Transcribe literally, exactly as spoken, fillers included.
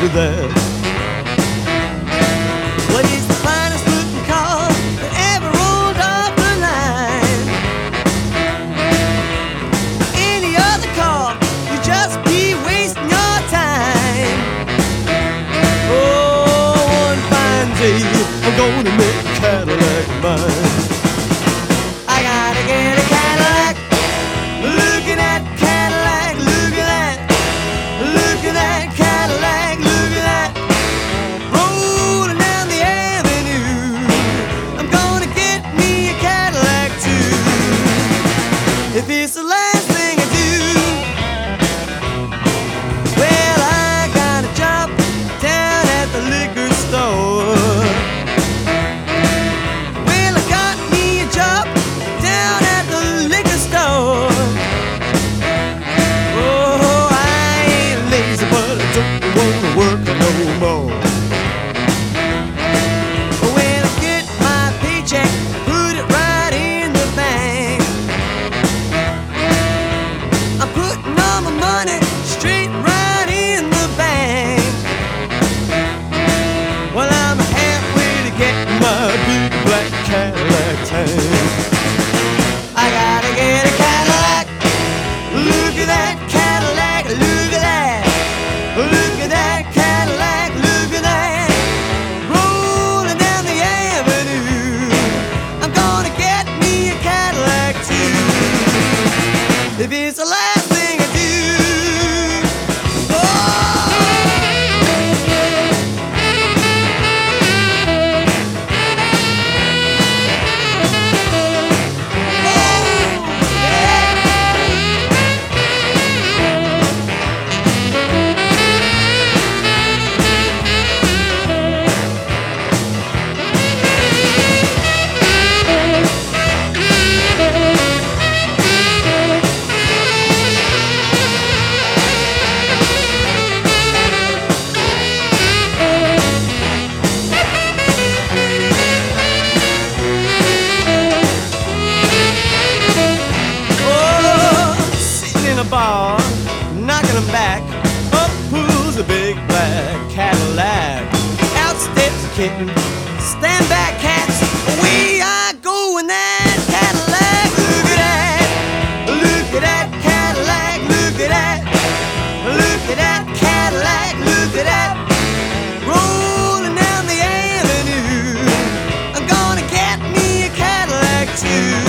that. What is the finest looking car that ever rolled off the line? Any other car, you just be wasting your time. Oh, one fine day, I'm gonna make a Cadillac mine. I gotta get a Cadillac. Look at that Cadillac, look at that. Look at that Cadillac, look at that. Rolling down the avenue. I'm gonna get me a Cadillac too. If it's the last thing I do, well, I got a job down at the liquor store. Well, I got me a job down at the liquor store. Oh, I ain't lazy, but I don't wanna work no more. When I get my paycheck, put it right in the bank. I'm putting all my money straight right in the bank. Well, I'm halfway to getting my big black Cadillac tank. I gotta get a Cadillac. Look at that Cadillac, look at that. Look at that Cadillac, look at that. Rolling down the avenue. I'm gonna get me a Cadillac too. If it's the last thing I do. Bar, knocking them back. Up pulls a big black Cadillac. Out steps a kitten. Stand back, cats. We are going that Cadillac. Look at that. Look at that Cadillac. Look at that. Look at that Cadillac. Look at that. Rolling down the avenue. I'm gonna get me a Cadillac too.